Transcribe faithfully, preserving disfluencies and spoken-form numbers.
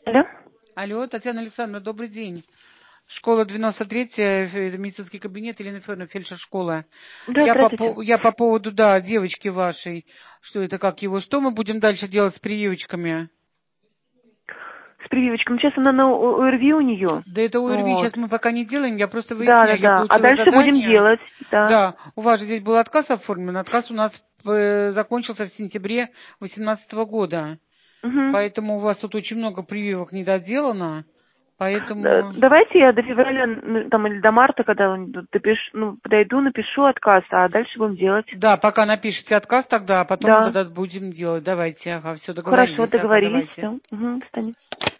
Алло? Алло, Татьяна Александровна, добрый день. Школа девяносто третья, э, медицинский кабинет, Елена Федоровна, фельдшер школа. Да, Я по, здравствуйте. по- я по поводу, да, девочки вашей, что это, как его, что мы будем дальше делать с прививочками? С прививочками. Сейчас она на О- ОРВИ у нее. Да это ОРВИ Вот. сейчас мы пока не делаем, я просто Да, да, выясняю, я да. А получила дальше будем задание. делать. Да. Да, у вас же здесь был отказ оформлен, отказ у нас э, закончился в сентябре две тысячи восемнадцатого года, Угу. поэтому у вас тут очень много прививок недоделано, Да, поэтому... давайте я до февраля, м, там, или до марта, когда он допиш- ну, подойду, напишу отказ, а дальше будем делать. Да, пока напишите отказ тогда, а потом Да. тогда будем делать. Давайте, ага, все, Хорошо, договорились, ага, договорились. давайте. Все. Угу, до свидания.